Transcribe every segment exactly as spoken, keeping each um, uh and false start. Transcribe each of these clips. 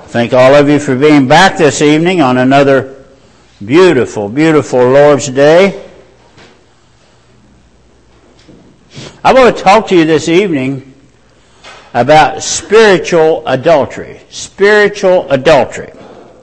Thank all of you for being back this evening on another beautiful, beautiful Lord's Day. I want to talk to you this evening about spiritual adultery. Spiritual adultery.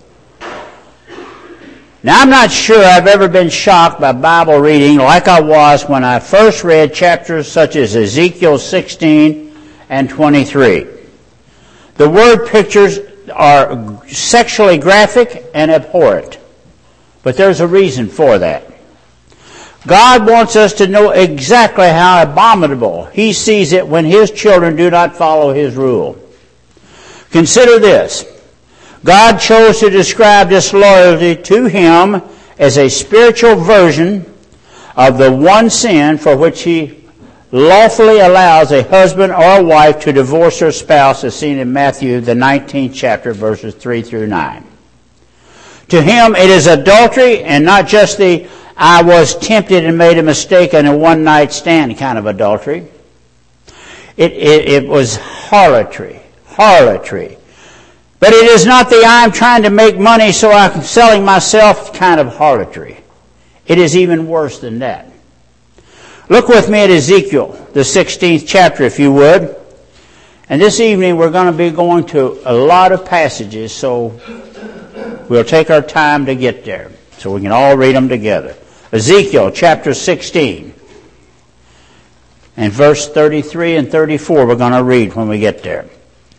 Now, I'm not sure I've ever been shocked by Bible reading like I was when I first read chapters such as Ezekiel sixteen and twenty-three. The word pictures are sexually graphic and abhorrent. But there's a reason for that. God wants us to know exactly how abominable He sees it when His children do not follow His rule. Consider this. God chose to describe disloyalty to Him as a spiritual version of the one sin for which He lawfully allows a husband or a wife to divorce their spouse, as seen in Matthew, the nineteenth chapter, verses three through nine. To Him it is adultery, and not just the I was tempted and made a mistake in a one-night stand kind of adultery. It, it, it was harlotry. Harlotry. But it is not the I'm trying to make money so I'm selling myself kind of harlotry. It is even worse than that. Look with me at Ezekiel, the sixteenth chapter, if you would. And this evening we're going to be going to a lot of passages, so we'll take our time to get there so we can all read them together. Ezekiel chapter sixteen and verse thirty-three and thirty-four we're going to read when we get there.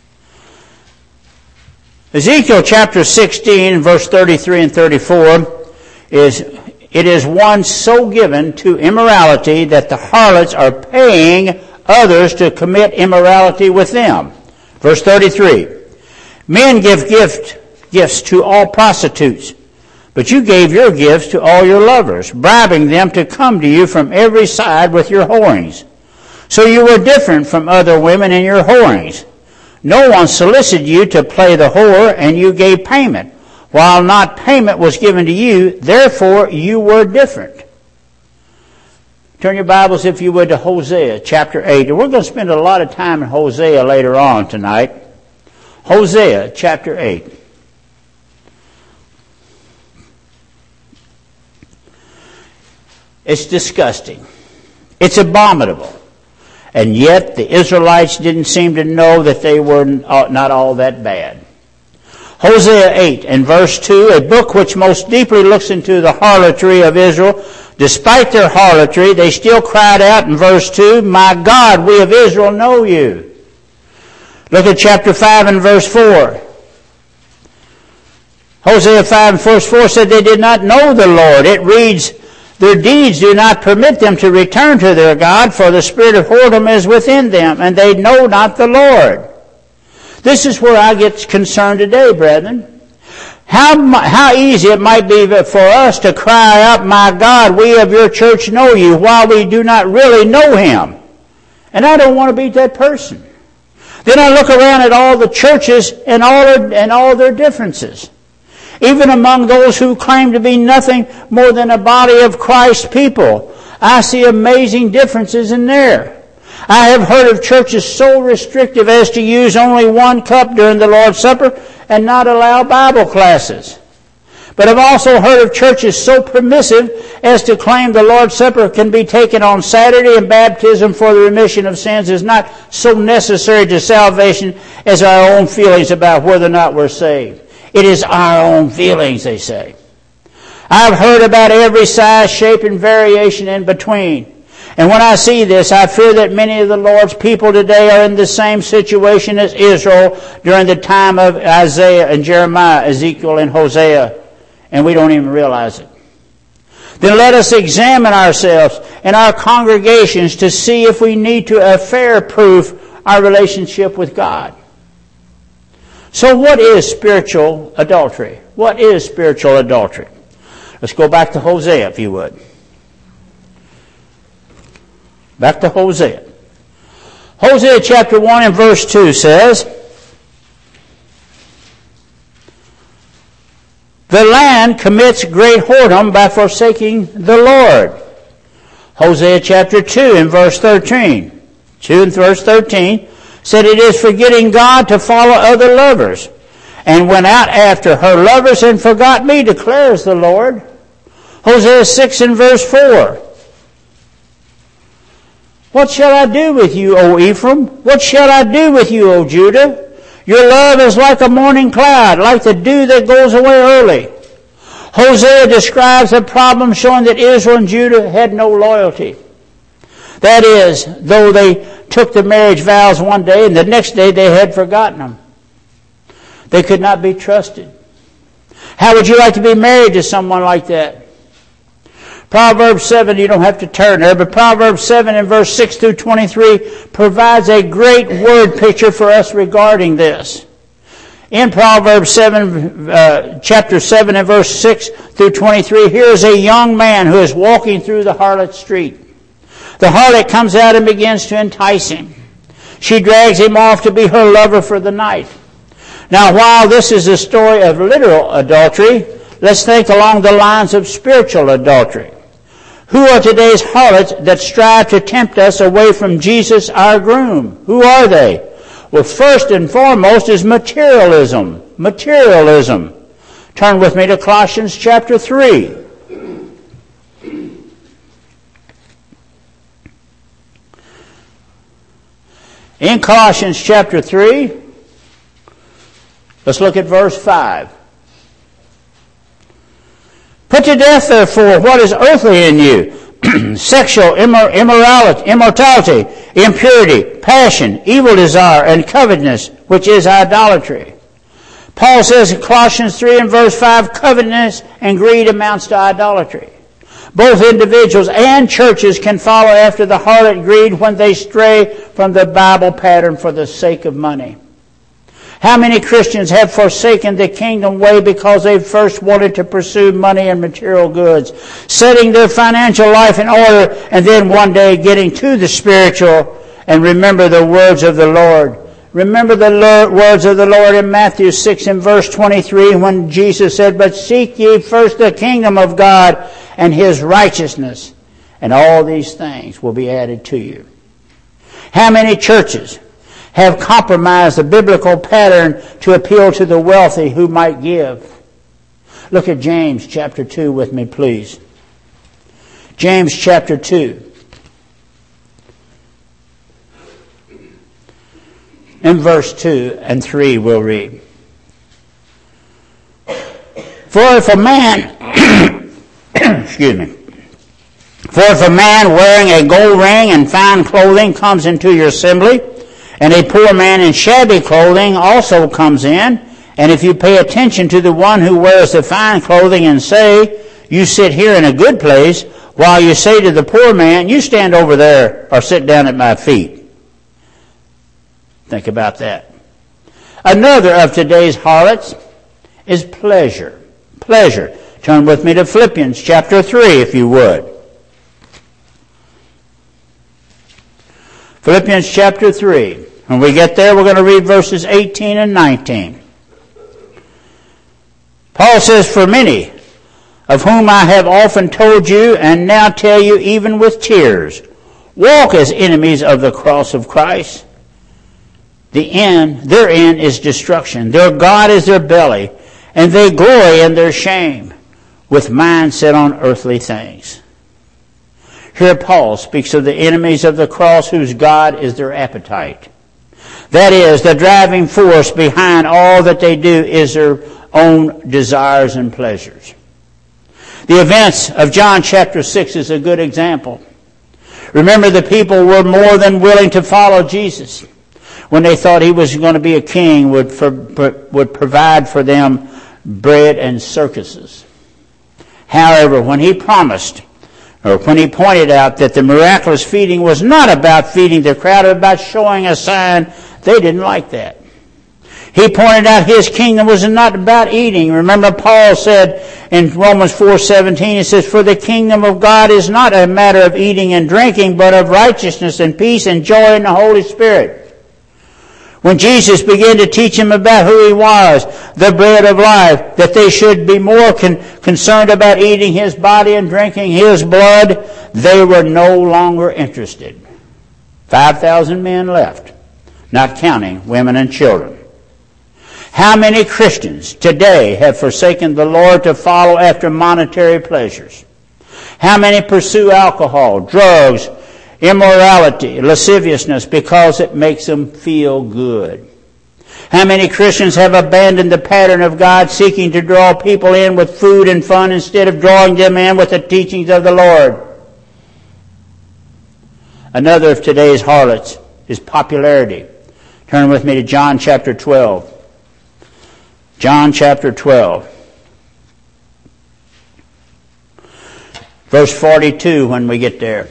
Ezekiel chapter sixteen, verse thirty-three and thirty-four is, it is one so given to immorality that the harlots are paying others to commit immorality with them. Verse thirty-three, men give gift, gifts to all prostitutes, but you gave your gifts to all your lovers, bribing them to come to you from every side with your whorings. So you were different from other women in your whorings. No one solicited you to play the whore, and you gave payment, while not payment was given to you. Therefore you were different. Turn your Bibles, if you would, to Hosea chapter eight. And we're going to spend a lot of time in Hosea later on tonight. Hosea chapter eight. It's disgusting. It's abominable. And yet the Israelites didn't seem to know that they were not all that bad. Hosea eight and verse two, a book which most deeply looks into the harlotry of Israel. Despite their harlotry, they still cried out in verse two, my God, we of Israel know you. Look at chapter five and verse four. Hosea five and verse four said they did not know the Lord. It reads, their deeds do not permit them to return to their God, for the spirit of whoredom is within them, and they know not the Lord. This is where I get concerned today, brethren. How, how easy it might be for us to cry out, my God, we of your church know you, while we do not really know Him. And I don't want to be that person. Then I look around at all the churches and all their, and all their differences. Even among those who claim to be nothing more than a body of Christ's people, I see amazing differences in there. I have heard of churches so restrictive as to use only one cup during the Lord's Supper and not allow Bible classes. But I've also heard of churches so permissive as to claim the Lord's Supper can be taken on Saturday and baptism for the remission of sins is not so necessary to salvation as our own feelings about whether or not we're saved. It is our own feelings, they say. I've heard about every size, shape, and variation in between. And when I see this, I fear that many of the Lord's people today are in the same situation as Israel during the time of Isaiah and Jeremiah, Ezekiel and Hosea, and we don't even realize it. Then let us examine ourselves and our congregations to see if we need to affair-proof our relationship with God. So what is spiritual adultery? What is spiritual adultery? Let's go back to Hosea, if you would. Back to Hosea. Hosea chapter one and verse two says, the land commits great whoredom by forsaking the Lord. Hosea chapter two and verse thirteen. two and verse thirteen said it is forgetting God to follow other lovers. and went out after her lovers and forgot me, declares the Lord. Hosea six and verse four. What shall I do with you, O Ephraim? What shall I do with you, O Judah? Your love is like a morning cloud, like the dew that goes away early. Hosea describes a problem showing that Israel and Judah had no loyalty. That is, though they took the marriage vows one day and the next day they had forgotten them. They could not be trusted. How would you like to be married to someone like that? Proverbs seven, you don't have to turn there, but Proverbs seven and verse six through twenty-three provides a great word picture for us regarding this. In Proverbs seven, uh, chapter seven and verse six through twenty-three, here is a young man who is walking through the harlot street. The harlot comes out and begins to entice him. She drags him off to be her lover for the night. Now, while this is a story of literal adultery, let's think along the lines of spiritual adultery. Who are today's harlots that strive to tempt us away from Jesus, our groom? Who are they? Well, first and foremost is materialism. Materialism. Turn with me to Colossians chapter three. In Colossians chapter three, let's look at verse five. Put to death, therefore, what is earthly in you, sexual immor- immorality, immortality, impurity, passion, evil desire, and covetousness, which is idolatry. Paul says in Colossians three and verse five, covetousness and greed amounts to idolatry. Both individuals and churches can follow after the harlot greed when they stray from the Bible pattern for the sake of money. How many Christians have forsaken the kingdom way because they first wanted to pursue money and material goods, setting their financial life in order, and then one day getting to the spiritual and remember the words of the Lord. Remember the Lord, words of the Lord in Matthew six and verse twenty-three when Jesus said, but seek ye first the kingdom of God and his righteousness, and all these things will be added to you. How many churches have compromised the biblical pattern to appeal to the wealthy who might give? Look at James chapter two with me, please. James chapter two. In verse two and three we'll read. For if a man, excuse me, for if a man wearing a gold ring and fine clothing comes into your assembly, and a poor man in shabby clothing also comes in, and if you pay attention to the one who wears the fine clothing and say, you sit here in a good place, while you say to the poor man, you stand over there or sit down at my feet. Think about that. Another of today's harlots is pleasure. Pleasure. Turn with me to Philippians chapter three, if you would. Philippians chapter three. When we get there, we're going to read verses eighteen and nineteen. Paul says, for many, of whom I have often told you, and now tell you even with tears, walk as enemies of the cross of Christ. The end, their end is destruction. Their God is their belly, and they glory in their shame, with mind set on earthly things. Here Paul speaks of the enemies of the cross whose God is their appetite. That is, the driving force behind all that they do is their own desires and pleasures. The events of John chapter six is a good example. Remember, the people were more than willing to follow Jesus when they thought he was going to be a king, would, for, would provide for them bread and circuses. However, when he promised, or when he pointed out that the miraculous feeding was not about feeding the crowd, but about showing a sign, they didn't like that. He pointed out his kingdom was not about eating. Remember, Paul said in Romans four seventeen, he says, for the kingdom of God is not a matter of eating and drinking, but of righteousness and peace and joy in the Holy Spirit. When Jesus began to teach them about who he was, the bread of life, that they should be more con- concerned about eating his body and drinking his blood, they were no longer interested. five thousand men left, not counting women and children. How many Christians today have forsaken the Lord to follow after monetary pleasures? How many pursue alcohol, drugs, immorality, lasciviousness because it makes them feel good? How many Christians have abandoned the pattern of God, seeking to draw people in with food and fun instead of drawing them in with the teachings of the Lord? Another of today's harlots is popularity. Turn with me to John chapter twelve. John chapter twelve. Verse forty-two when we get there.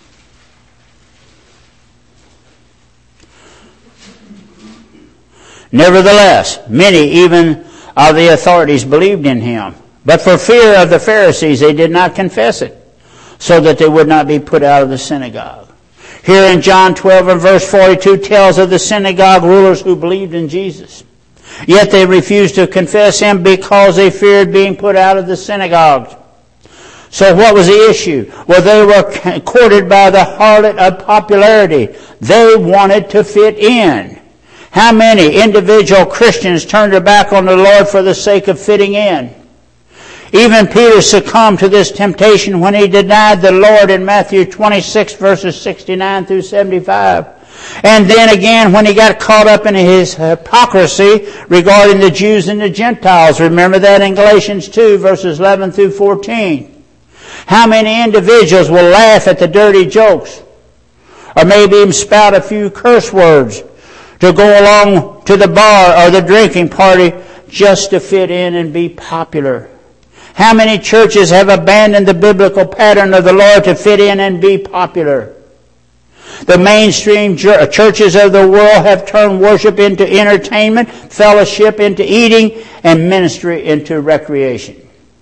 Nevertheless, many even of the authorities believed in him. But for fear of the Pharisees, they did not confess it, so that they would not be put out of the synagogue. Here in John twelve and verse forty-two tells of the synagogue rulers who believed in Jesus. Yet they refused to confess him because they feared being put out of the synagogues. So what was the issue? Well, they were courted by the harlot of popularity. They wanted to fit in. How many individual Christians turned their back on the Lord for the sake of fitting in? Even Peter succumbed to this temptation when he denied the Lord in Matthew twenty-six, verses sixty-nine through seventy-five. And then again when he got caught up in his hypocrisy regarding the Jews and the Gentiles. Remember that in Galatians two, verses eleven through fourteen. How many individuals will laugh at the dirty jokes, or maybe even spout a few curse words to go along to the bar or the drinking party just to fit in and be popular? How many churches have abandoned the biblical pattern of the Lord to fit in and be popular? The mainstream churches of the world have turned worship into entertainment, fellowship into eating, and ministry into recreation.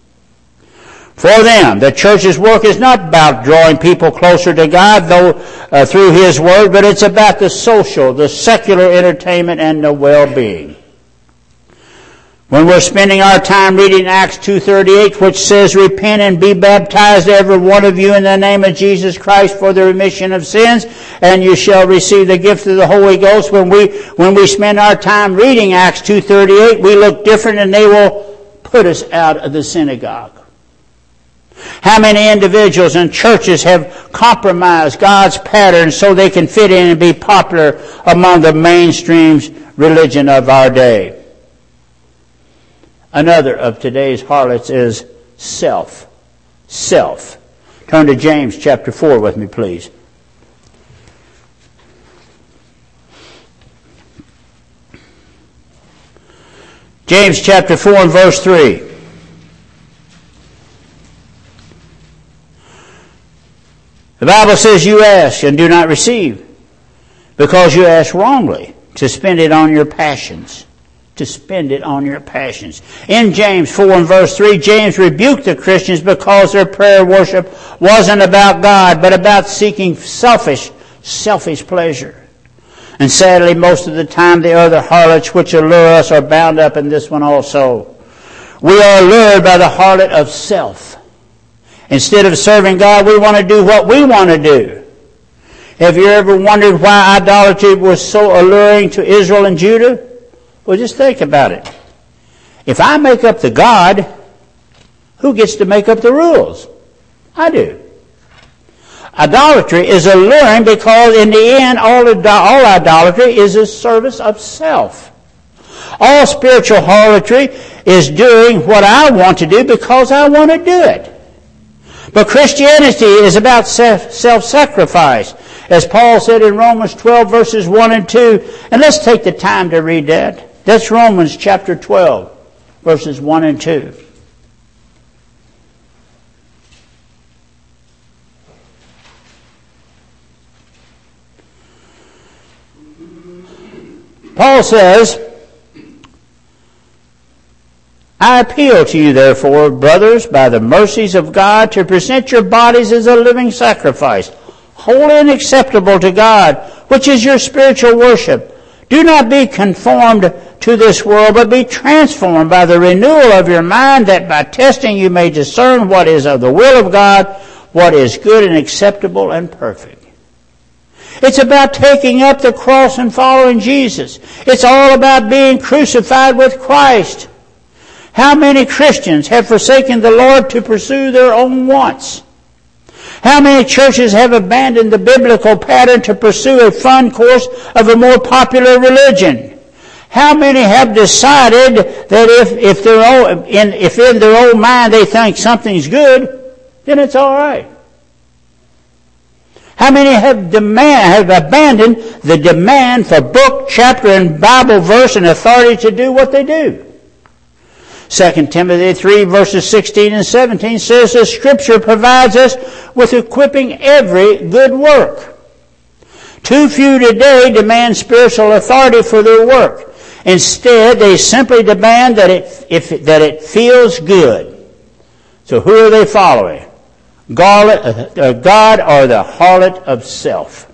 For them, the church's work is not about drawing people closer to God though uh, through His Word, but it's about the social, the secular entertainment, and the well-being. When we're spending our time reading Acts two thirty-eight, which says, "Repent and be baptized, every one of you, in the name of Jesus Christ for the remission of sins, and you shall receive the gift of the Holy Ghost." When we when we spend our time reading Acts two thirty-eight, we look different, and they will put us out of the synagogue. How many individuals and churches have compromised God's pattern so they can fit in and be popular among the mainstream religion of our day? Another of today's harlots is self. Self. Turn to James chapter four with me, please. James chapter four and verse three. The Bible says, "You ask and do not receive, because you ask wrongly, to spend it on your passions." To spend it on your passions. In James four and verse three, James rebuked the Christians because their prayer worship wasn't about God, but about seeking selfish, selfish pleasure. And sadly, most of the time, the other harlots which allure us are bound up in this one also. We are allured by the harlot of self. Instead of serving God, we want to do what we want to do. Have you ever wondered why idolatry was so alluring to Israel and Judah? Well, just think about it. If I make up the God, who gets to make up the rules? I do. Idolatry is alluring because in the end, all, all idolatry is a service of self. All spiritual harlotry is doing what I want to do because I want to do it. But Christianity is about self-sacrifice, as Paul said in Romans twelve, verses one and two. And let's take the time to read that. That's Romans chapter twelve, verses one and two. Paul says, "I appeal to you, therefore, brothers, by the mercies of God, to present your bodies as a living sacrifice, holy and acceptable to God, which is your spiritual worship. Do not be conformed to this world, but be transformed by the renewal of your mind, that by testing you may discern what is of the will of God, what is good and acceptable and perfect." It's about taking up the cross and following Jesus. It's all about being crucified with Christ. How many Christians have forsaken the Lord to pursue their own wants? How many churches have abandoned the biblical pattern to pursue a fun course of a more popular religion? How many have decided that if, if, they're all, in, if in their own mind they think something's good, then it's all right? How many have demand, have abandoned the demand for book, chapter, and Bible verse and authority to do what they do? Second Timothy three verses sixteen and seventeen says the Scripture provides us with equipping every good work. Too few today demand spiritual authority for their work. Instead, they simply demand that it, if, that it feels good. So who are they following? God, uh, God or the harlot of self?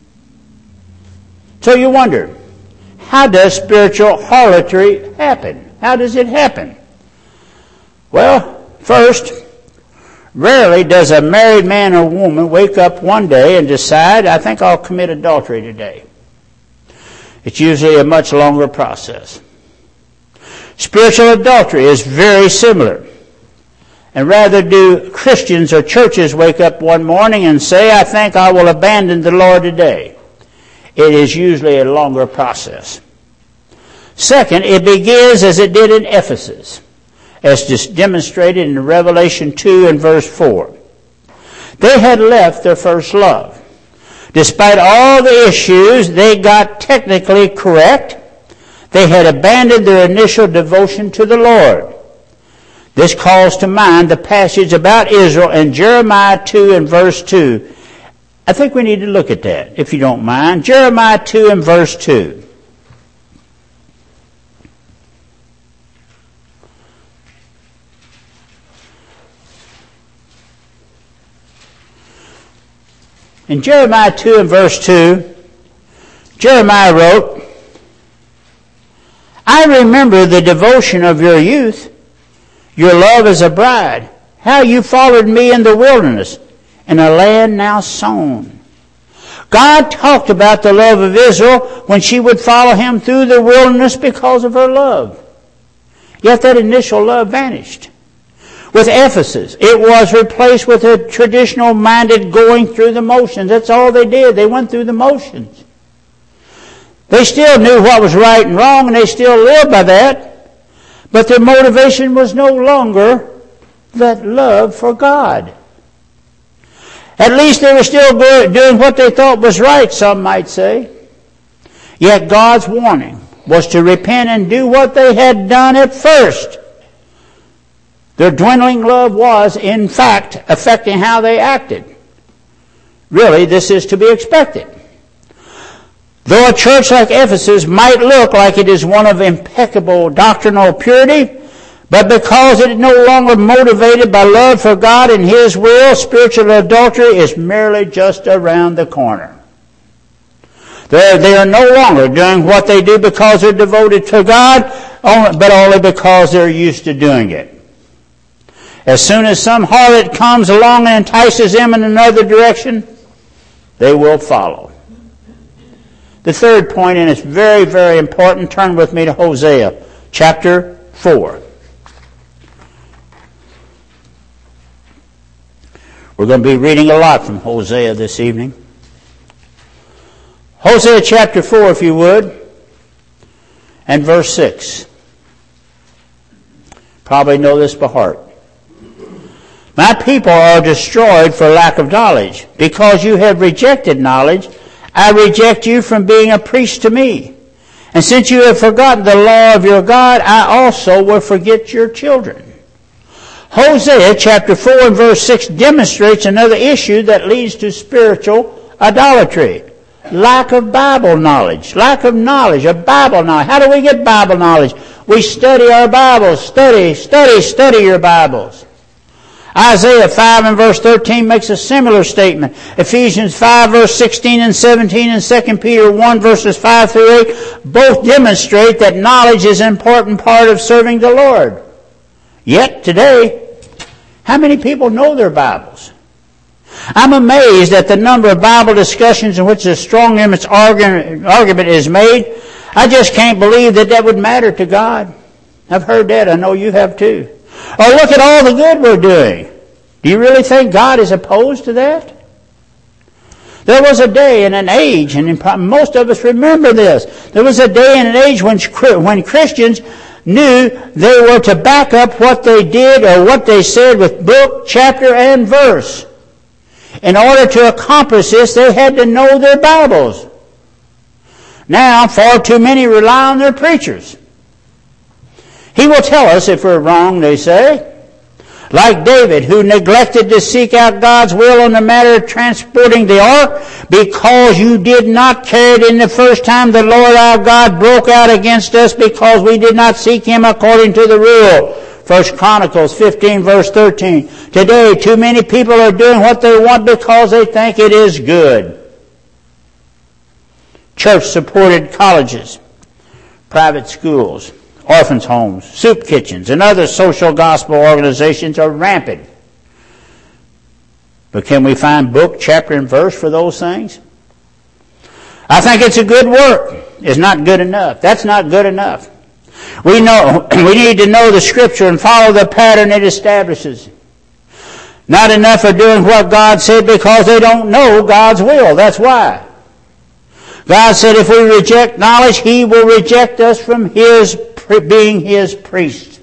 So you wonder, how does spiritual harlotry happen? How does it happen? Well, first, rarely does a married man or woman wake up one day and decide, I think I'll commit adultery today. It's usually a much longer process. Spiritual adultery is very similar. And rather do Christians or churches wake up one morning and say, I think I will abandon the Lord today. It is usually a longer process. Second, it begins as it did in Ephesus, as just demonstrated in Revelation two and verse four. They had left their first love. Despite all the issues, they got technically correct. They had abandoned their initial devotion to the Lord. This calls to mind the passage about Israel in Jeremiah two and verse two. I think we need to look at that, if you don't mind. Jeremiah two and verse two. In Jeremiah two and verse two, Jeremiah wrote, I remember the devotion of your youth, your love as a bride, how you followed me in the wilderness, in a land now sown. God talked about the love of Israel when she would follow him through the wilderness because of her love. Yet that initial love vanished. With Ephesus, it was replaced with a traditional-minded going through the motions. That's all they did. They went through the motions. They still knew what was right and wrong, and they still lived by that. But their motivation was no longer that love for God. At least they were still doing what they thought was right, some might say. Yet God's warning was to repent and do what they had done at first. Their dwindling love was, in fact, affecting how they acted. Really, this is to be expected. Though a church like Ephesus might look like it is one of impeccable doctrinal purity, but because it is no longer motivated by love for God and His will, spiritual adultery is merely just around the corner. They're, they are no longer doing what they do because they're devoted to God, but only because they're used to doing it. As soon as some harlot comes along and entices them in another direction, they will follow. The third point, and it's very, very important, turn with me to Hosea chapter four. We're going to be reading a lot from Hosea this evening. Hosea chapter four, if you would, and verse six. Probably know this by heart. My people are destroyed for lack of knowledge. Because you have rejected knowledge, I reject you from being a priest to me. And since you have forgotten the law of your God, I also will forget your children. Hosea chapter four and verse six demonstrates another issue that leads to spiritual idolatry. Lack of Bible knowledge. Lack of knowledge, of Bible knowledge. How do we get Bible knowledge? We study our Bibles. Study, study, study your Bibles. Isaiah five and verse thirteen makes a similar statement. Ephesians five verse sixteen and seventeen and Second Peter one verses five through eight both demonstrate that knowledge is an important part of serving the Lord. Yet today, how many people know their Bibles? I'm amazed at the number of Bible discussions in which a strong argument is made. I just can't believe that that would matter to God. I've heard that. I know you have too. Or look at all the good we're doing. Do you really think God is opposed to that? There was a day and an age, and most of us remember this. There was a day and an age when, when Christians knew they were to back up what they did or what they said with book, chapter, and verse. In order to accomplish this, they had to know their Bibles. Now, far too many rely on their preachers. He will tell us if we're wrong, they say. Like David, who neglected to seek out God's will on the matter of transporting the ark, because you did not carry it in the first time, the Lord our God broke out against us because we did not seek Him according to the rule. First Chronicles fifteen, verse thirteen. Today, too many people are doing what they want because they think it is good. Church-supported colleges, private schools, orphans' homes, soup kitchens, and other social gospel organizations are rampant. But can we find book, chapter, and verse for those things? I think it's a good work. It's not good enough. That's not good enough. We know we need to know the Scripture and follow the pattern it establishes. Not enough for doing what God said because they don't know God's will. That's why. God said if we reject knowledge, He will reject us from His being His priest.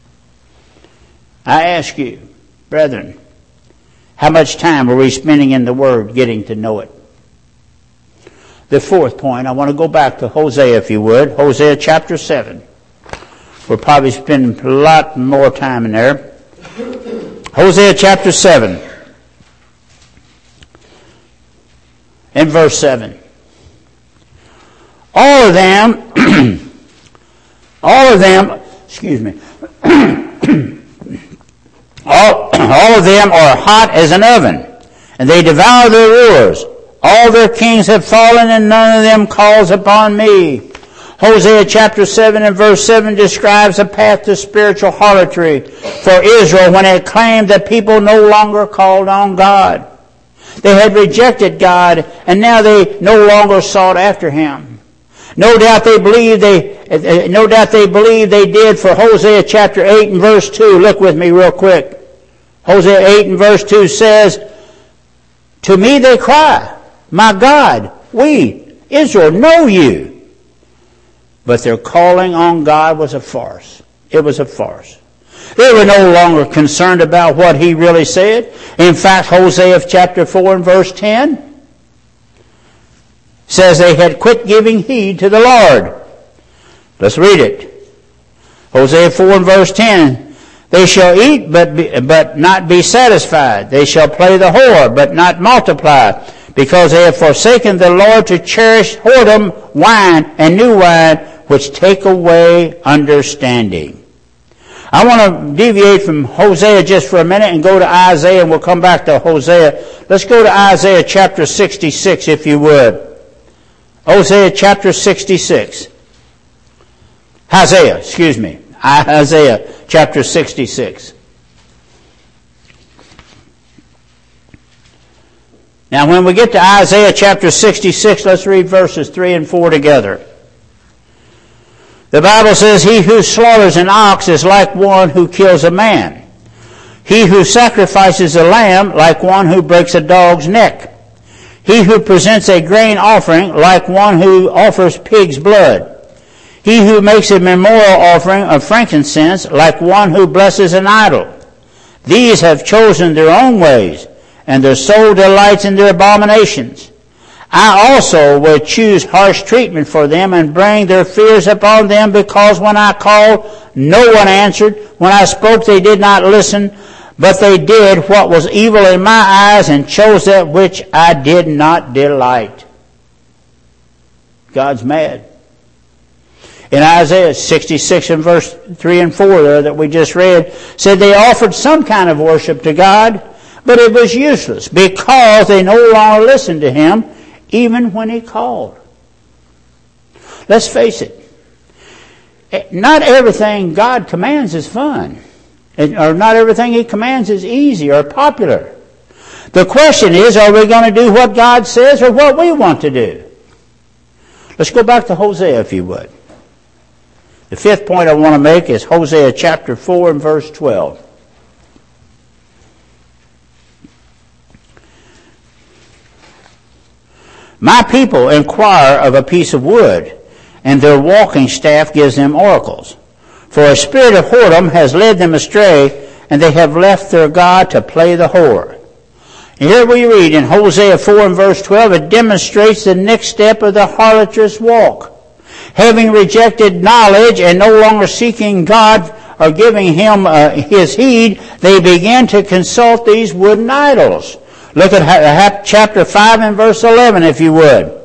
I ask you, brethren, how much time are we spending in the Word getting to know it? The fourth point, I want to go back to Hosea, if you would. Hosea chapter seven. We'll probably spend a lot more time in there. Hosea chapter seven. In verse seven. All of them... All of them, excuse me, all, all of them are hot as an oven, and they devour their rulers. All their kings have fallen, and none of them calls upon me. Hosea chapter seven and verse seven describes a path to spiritual harlotry for Israel when it claimed that people no longer called on God. They had rejected God, and now they no longer sought after Him. No doubt they believe they, no doubt they believe they did for Hosea chapter eight and verse two. Look with me real quick. Hosea eight and verse two says, to me they cry, my God, we, Israel, know you. But their calling on God was a farce. It was a farce. They were no longer concerned about what He really said. In fact, Hosea chapter four and verse ten says they had quit giving heed to the Lord. Let's read it. Hosea four and verse ten. They shall eat but be, but not be satisfied. They shall play the whore but not multiply, because they have forsaken the Lord to cherish whoredom, wine, and new wine, which take away understanding. I want to deviate from Hosea just for a minute and go to Isaiah, and we'll come back to Hosea. Let's go to Isaiah chapter sixty-six, if you would. Hosea chapter sixty-six. Isaiah, excuse me. Isaiah chapter sixty-six. Now when we get to Isaiah chapter sixty-six, let's read verses three and four together. The Bible says, he who slaughters an ox is like one who kills a man. He who sacrifices a lamb like one who breaks a dog's neck. He who presents a grain offering like one who offers pig's blood. He who makes a memorial offering of frankincense like one who blesses an idol. These have chosen their own ways, and their soul delights in their abominations. I also will choose harsh treatment for them and bring their fears upon them, because when I called, no one answered. When I spoke, they did not listen. But they did what was evil in my eyes and chose that which I did not delight. God's mad. In Isaiah sixty-six and verse three and four there that we just read, said they offered some kind of worship to God, but it was useless because they no longer listened to Him even when He called. Let's face it. Not everything God commands is fun. Or not everything He commands is easy or popular. The question is, are we going to do what God says or what we want to do? Let's go back to Hosea, if you would. The fifth point I want to make is Hosea chapter four and verse twelve. My people inquire of a piece of wood, and their walking staff gives them oracles. For a spirit of whoredom has led them astray, and they have left their God to play the whore. And here we read in Hosea four and verse twelve, it demonstrates the next step of the harlotous walk. Having rejected knowledge and no longer seeking God or giving Him uh, His heed, they began to consult these wooden idols. Look at chapter five and verse eleven, if you would.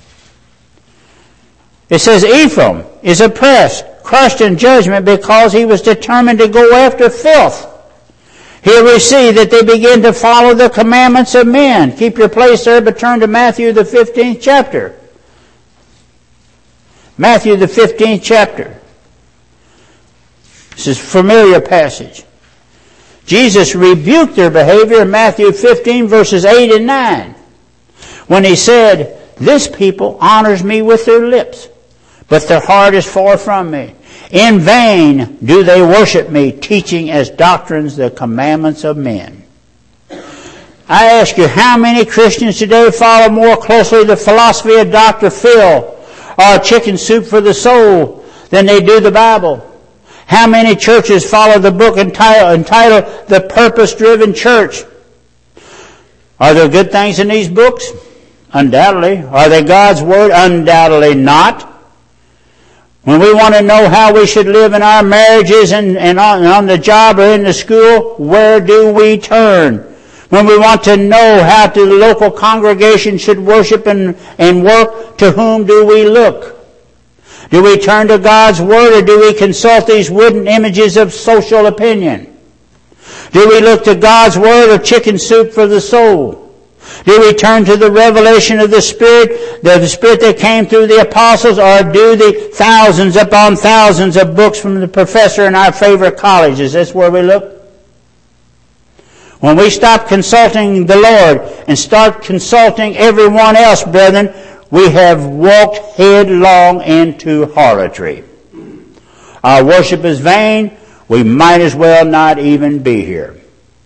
It says, Ephraim is oppressed, crushed in judgment, because he was determined to go after filth. Here we see that they begin to follow the commandments of men. Keep your place there, but turn to Matthew the fifteenth chapter. Matthew the fifteenth chapter. This is a familiar passage. Jesus rebuked their behavior in Matthew fifteen verses eight and nine when He said, this people honors me with their lips, but their heart is far from me. In vain do they worship me, teaching as doctrines the commandments of men. I ask you, how many Christians today follow more closely the philosophy of Doctor Phil or Chicken Soup for the Soul than they do the Bible? How many churches follow the book entitled, entitled The Purpose-Driven Church? Are there good things in these books? Undoubtedly. Are they God's Word? Undoubtedly not. When we want to know how we should live in our marriages and, and on, on the job or in the school, where do we turn? When we want to know how the local congregation should worship and, and work, to whom do we look? Do we turn to God's Word, or do we consult these wooden images of social opinion? Do we look to God's Word or Chicken Soup for the Soul? Do we turn to the revelation of the Spirit, the Spirit that came through the apostles, or do the thousands upon thousands of books from the professor in our favorite colleges? That's where we look. When we stop consulting the Lord and start consulting everyone else, brethren, we have walked headlong into harlotry. Our worship is vain. We might as well not even be here.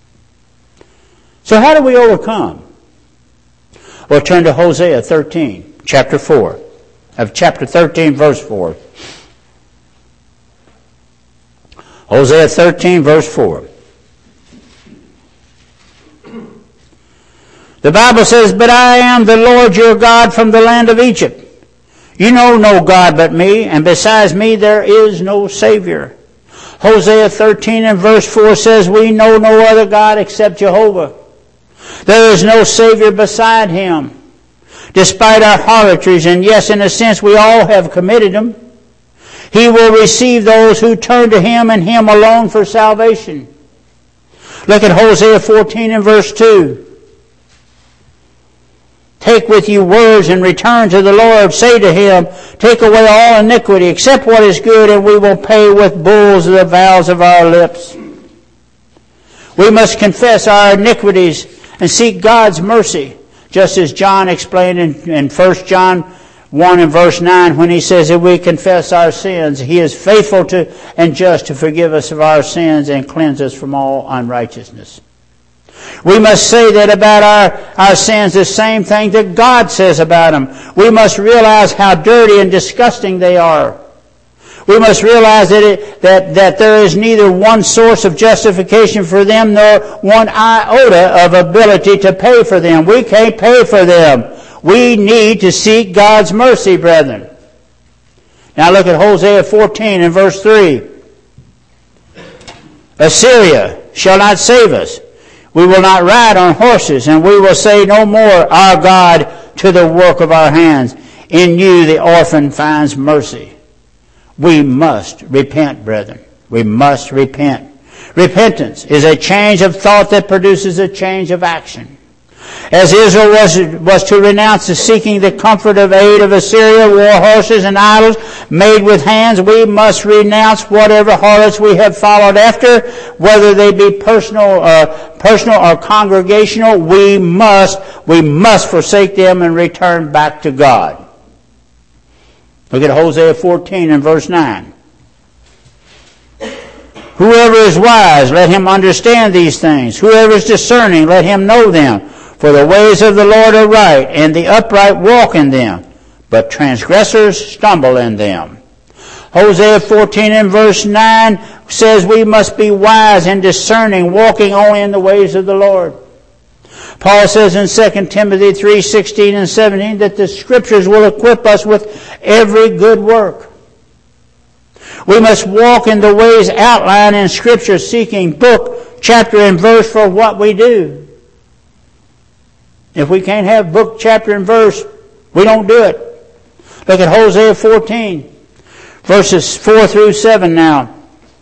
So how do we overcome? Well, turn to Hosea thirteen, chapter four, of chapter thirteen, verse four. Hosea thirteen, verse four. The Bible says, but I am the Lord your God from the land of Egypt. You know no God but me, and besides me there is no Savior. Hosea thirteen and verse four says, we know no other God except Jehovah. There is no Savior beside Him. Despite our harlotries, and yes, in a sense, we all have committed them, He will receive those who turn to Him and Him alone for salvation. Look at Hosea fourteen and verse two. Take with you words and return to the Lord. Say to Him, take away all iniquity, accept what is good, and we will pay with bulls the vows of our lips. We must confess our iniquities and seek God's mercy, just as John explained in, in First John one and verse nine, when he says that we confess our sins, He is faithful to and just to forgive us of our sins and cleanse us from all unrighteousness. We must say that about our, our sins the same thing that God says about them. We must realize how dirty and disgusting they are. We must realize that, it, that, that there is neither one source of justification for them nor one iota of ability to pay for them. We can't pay for them. We need to seek God's mercy, brethren. Now look at Hosea fourteen and verse three. Assyria shall not save us. We will not ride on horses, and we will say no more, our God, to the work of our hands. In you the orphan finds mercy. We must repent, brethren. We must repent. Repentance is a change of thought that produces a change of action. As Israel was, was to renounce the seeking the comfort of aid of Assyria, war horses and idols made with hands, we must renounce whatever harlots we have followed after, whether they be personal, uh, personal or congregational. We must, we must forsake them and return back to God. Look at Hosea fourteen and verse nine. Whoever is wise, let him understand these things. Whoever is discerning, let him know them. For the ways of the Lord are right, and the upright walk in them, but transgressors stumble in them. Hosea fourteen and verse nine says we must be wise and discerning, walking only in the ways of the Lord. Paul says in Second Timothy three sixteen and seventeen that the Scriptures will equip us with every good work. We must walk in the ways outlined in Scripture, seeking book, chapter, and verse for what we do. If we can't have book, chapter, and verse, we don't do it. Look at Hosea fourteen, verses four through seven now.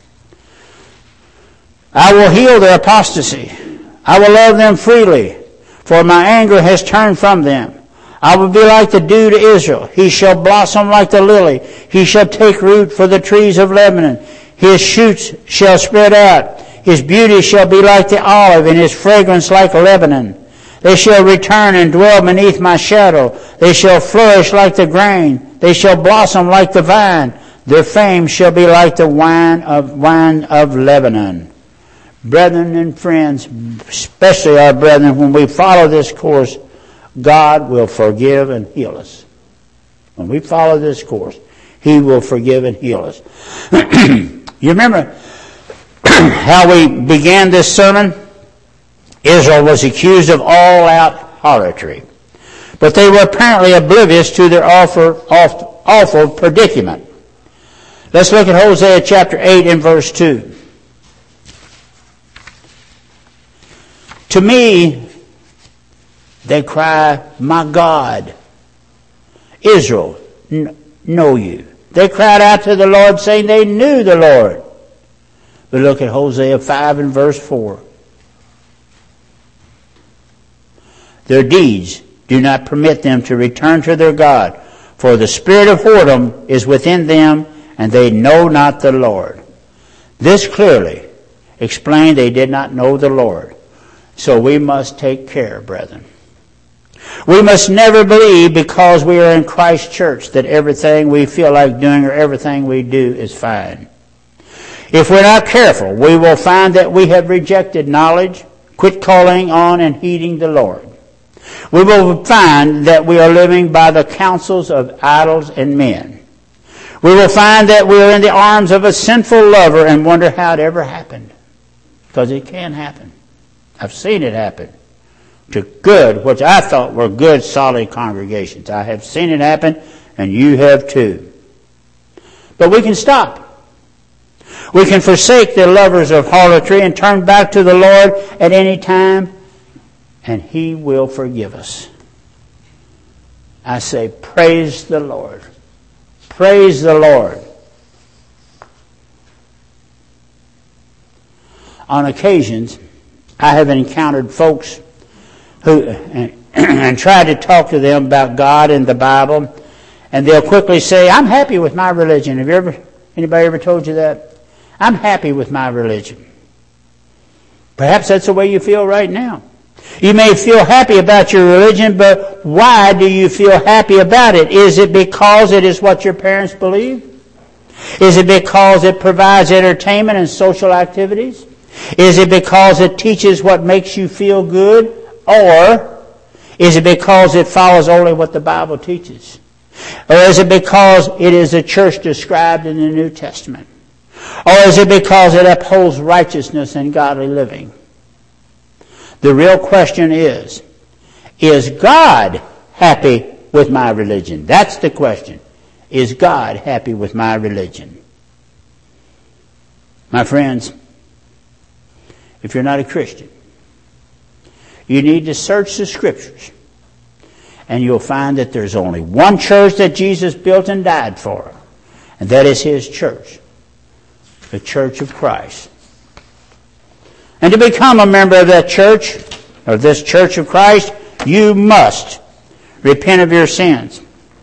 I will heal their apostasy. I will love them freely, for my anger has turned from them. I will be like the dew to Israel. He shall blossom like the lily. He shall take root for the trees of Lebanon. His shoots shall spread out. His beauty shall be like the olive, and his fragrance like Lebanon. They shall return and dwell beneath my shadow. They shall flourish like the grain. They shall blossom like the vine. Their fame shall be like the wine of wine of Lebanon. Brethren and friends, especially our brethren, when we follow this course, God will forgive and heal us. When we follow this course, He will forgive and heal us. You remember how we began this sermon? Israel was accused of all-out harlotry, but they were apparently oblivious to their awful, awful, awful predicament. Let's look at Hosea chapter eight and verse two. To me, they cry, my God, Israel, n- know you. They cried out to the Lord, saying they knew the Lord. But look at Hosea five and verse four. Their deeds do not permit them to return to their God, for the spirit of whoredom is within them, and they know not the Lord. This clearly explained they did not know the Lord. So we must take care, brethren. We must never believe because we are in Christ's church that everything we feel like doing or everything we do is fine. If we're not careful, we will find that we have rejected knowledge, quit calling on and heeding the Lord. We will find that we are living by the counsels of idols and men. We will find that we are in the arms of a sinful lover and wonder how it ever happened. Because it can happen. I've seen it happen to good, which I thought were good, solid congregations. I have seen it happen, and you have too. But we can stop. We can forsake the lovers of harlotry and turn back to the Lord at any time, and He will forgive us. I say, praise the Lord. Praise the Lord. On occasions, I have encountered folks who and, and tried to talk to them about God and the Bible, and they'll quickly say, I'm happy with my religion. Have you ever, anybody ever told you that? I'm happy with my religion. Perhaps that's the way you feel right now. You may feel happy about your religion, but why do you feel happy about it? Is it because it is what your parents believe? Is it because it provides entertainment and social activities? Is it because it teaches what makes you feel good? Or is it because it follows only what the Bible teaches? Or is it because it is a church described in the New Testament? Or is it because it upholds righteousness and godly living? The real question is, is God happy with my religion? That's the question. Is God happy with my religion? My friends, if you're not a Christian, you need to search the Scriptures, and you'll find that there's only one church that Jesus built and died for, and that is His church, the Church of Christ. And to become a member of that church, or this Church of Christ, You must repent of your sins.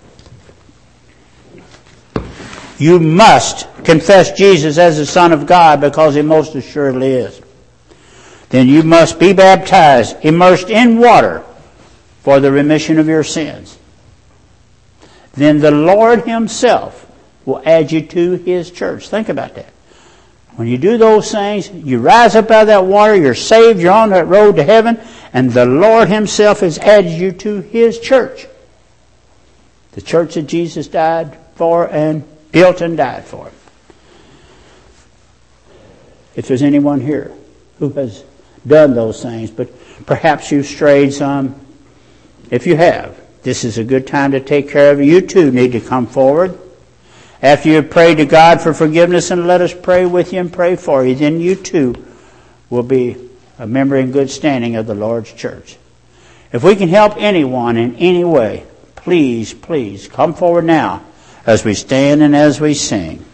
You must confess Jesus as the Son of God, because He most assuredly is. Then you must be baptized, immersed in water, for the remission of your sins. Then the Lord Himself will add you to His church. Think about that. When you do those things, you rise up out of that water, you're saved, you're on that road to heaven, and the Lord Himself has added you to His church. The church that Jesus died for and built and died for. If there's anyone here who has done those things, but perhaps you've strayed some, if you have, this is a good time to take care of it. You too need to come forward. After you've prayed to God for forgiveness, and let us pray with you and pray for you, then you too will be a member in good standing of the Lord's church. If we can help anyone in any way, please, please come forward now as we stand and as we sing.